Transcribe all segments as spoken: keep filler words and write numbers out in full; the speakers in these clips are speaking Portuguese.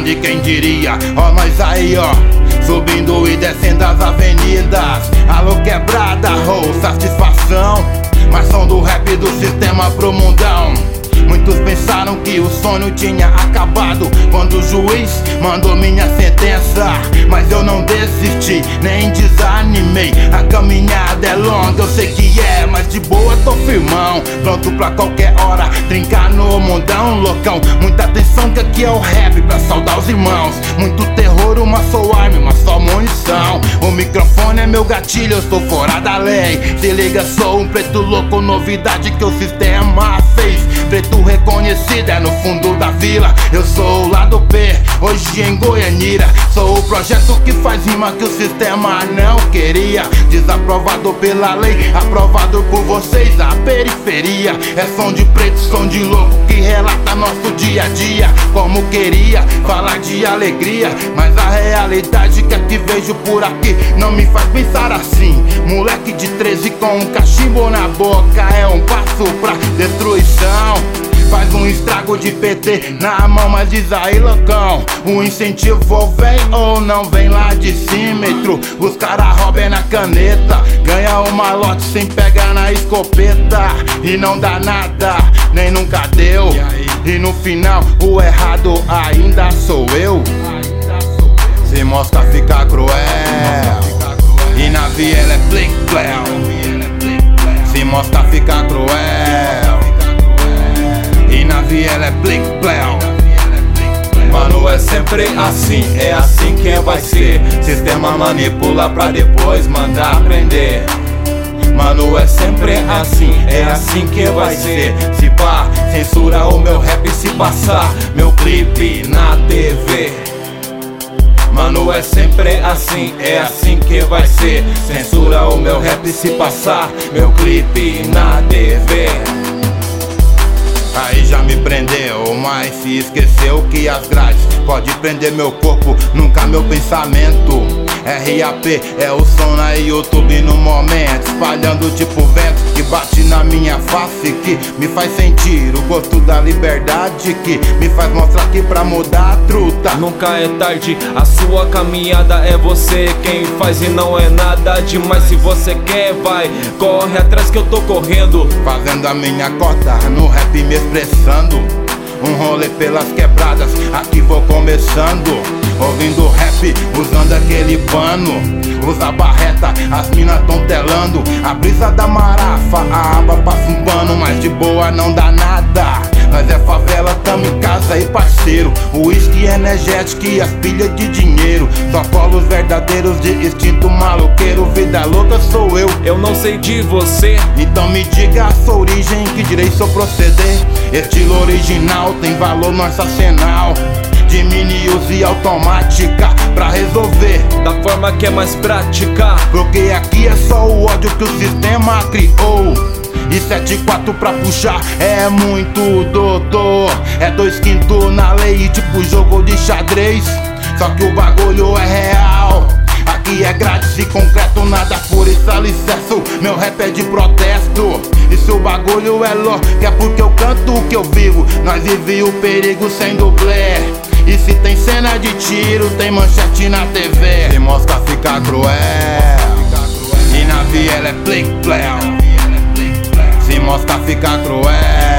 E quem diria, ó nós aí ó, subindo e descendo as avenidas. Alô quebrada, oh, satisfação. Mas som do rap do sistema pro mundão. Muitos pensaram que o sonho tinha acabado quando o juiz mandou minha sentença. Mas eu não desisti, nem desanimei. A caminhada é longa, eu sei que é, mas de boa tô firmão, pronto pra qualquer hora trincar no mundão, loucão. Muita atenção que aqui é o rap pra saudar os irmãos. Muito terror, uma só arma, uma só munição. O microfone é meu gatilho, eu sou fora da lei. Se liga, sou um preto louco, novidade que o sistema fez. Preto reconhecido é no fundo da vila. Eu sou o lado P, hoje em Goianira. Sou o projeto que faz rima que o sistema não queria. Desaprovado pela lei, aprovado por vocês, a periferia. É som de preto, som de louco que relata nosso dia a dia. Como queria falar de alegria, mas a realidade que aqui vejo por aqui não me faz pensar assim. Moleque de treze com um cachimbo na boca é um passo pra destruição. Faz um estrago de P T na mão, mas diz aí loucão, o incentivo vem ou não vem lá de címetro. Os caras roubam na caneta, ganha um malote sem pegar na escopeta. E não dá nada, nem nunca deu. E no final o errado ainda sou eu. Se mosca fica cruel, e na viela é plic pleu. Se mosca fica cruel, e na viela é plic pleu. Mano, é sempre assim, é assim que vai ser. Sistema manipula pra depois mandar prender. Mano, é sempre assim, é assim que vai ser. Se pá, censura o meu rap se passar meu clipe na T V. Mano, é sempre assim, é assim que vai ser. Censura o meu rap se passar meu clipe na T V. Aí já me prendeu, mas se esqueceu que as grades pode prender meu corpo, nunca meu pensamento. R A P é o som na YouTube no momento, espalhando tipo vento que bate na minha face, que me faz sentir o gosto da liberdade, que me faz mostrar que pra mudar a truta nunca é tarde. A sua caminhada é você quem faz e não é nada demais. Se você quer, vai, corre atrás que eu tô correndo, fazendo a minha cota no rap, me expressando. Um rolê pelas quebradas, aqui vou começando. Ouvindo rap, usando aquele pano. Usa barreta, as minas tão telando. A brisa da marafa, a aba passa um pano. Mas de boa não dá nada. Nós é favela, tamo em casa e parceiro. Whisky energético e as pilhas de dinheiro. Só colos verdadeiros de instinto maloqueiro. Vida louca sou eu, eu não sei de você. Então me diga a sua origem, que direi seu proceder. Estilo original tem valor no arsenal de mini use e automática pra resolver da forma que é mais prática. Porque aqui é só o ódio que o sistema criou. E sete quatro pra puxar é muito doutor. É dois quintos na lei, tipo jogo de xadrez. Só que o bagulho é real. Aqui é grátis e concreto, nada por isso alicerço. Meu rap é de protesto. E se o bagulho é louco, que é porque eu canto o que eu vivo. Nós vive o perigo sem dublê. E se tem cena de tiro, tem manchete na T V. Se mosca fica cruel, e na viela é plic pleu. Se mosca fica cruel,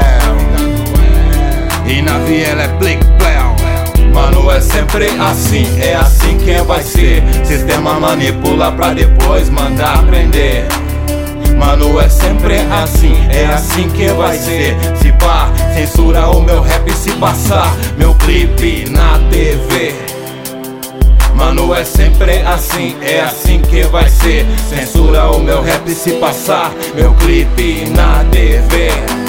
e na viela é plic pleu. Mano, é sempre assim, é assim que vai ser. Sistema manipula pra depois mandar prender. Mano, é sempre assim, é assim que vai ser. Se pá, censura o meu rap se passar meu clipe na T V. Mano, é sempre assim, é assim que vai ser. Censura o meu rap se passar meu clipe na T V.